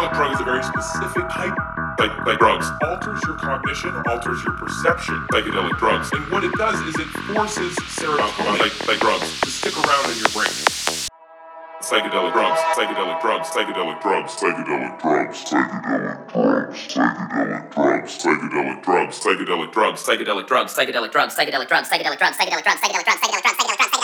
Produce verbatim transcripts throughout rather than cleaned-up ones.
psychedelic drug is a very specific type like, like drugs. Alters your cognition, alters your perception. Psychedelic drugs. And what it does is it forces serotonin, like, like drugs, to stick around in your brain. Psychedelic drugs, psychedelic drugs, psychedelic drugs, psychedelic drugs, psychedelic drugs, psychedelic drugs, psychedelic drugs, psychedelic drugs, psychedelic drugs, psychedelic drugs, psychedelic drugs, psychedelic drugs, psychedelic drugs, psychedelic drugs, psychedelic drugs, psychedelic drugs, psychedelic drugs, psychedelic drugs, psychedelic drugs.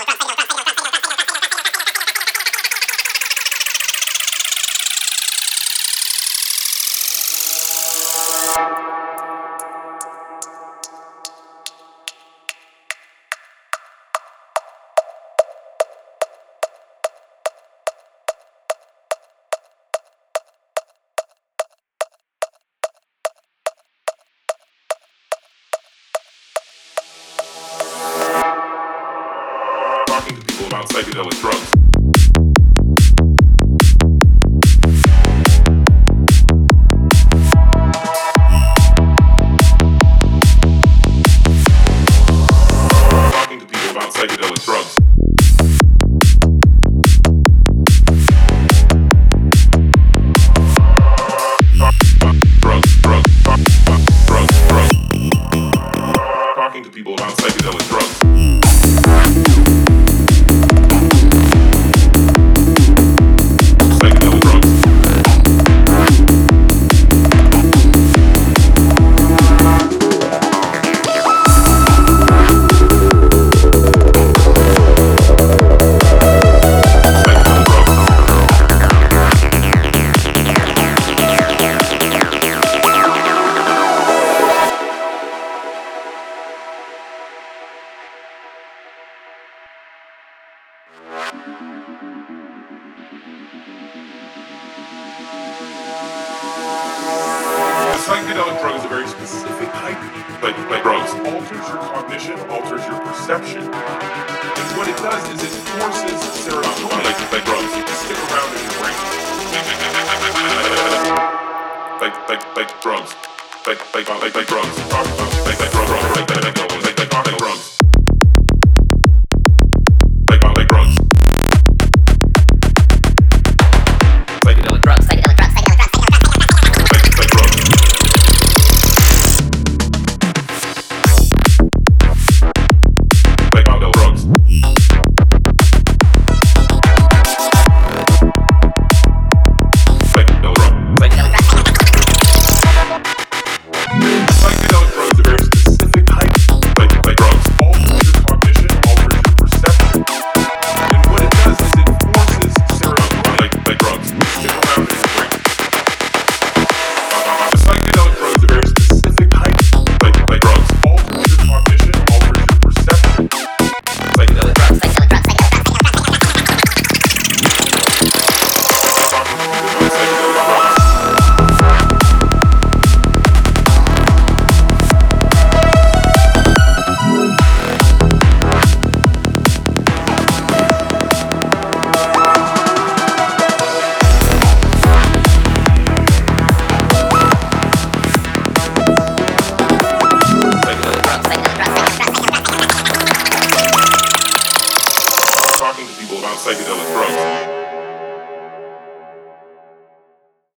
Talking to people about psychedelic drugs. Talking to people about psychedelic drugs. Drugs, drugs, drugs, drugs, drugs. Talking to people about psychedelic drugs. Psychedelic drug is a very specific type like, like drugs. Alters your cognition, alters your perception. And what it does is it forces serotonin, like, like drugs, to stick around in your brain. Like, like, like drugs. Like, like, like, like drugs. Talk about, like, like drugs, like, like, like, like, like, like, like drugs. Like, like drugs. Psychedelic drugs, psychedelic drugs, psychedelic drugs, psychedelic drugs. Talking to people about psychedelic drugs.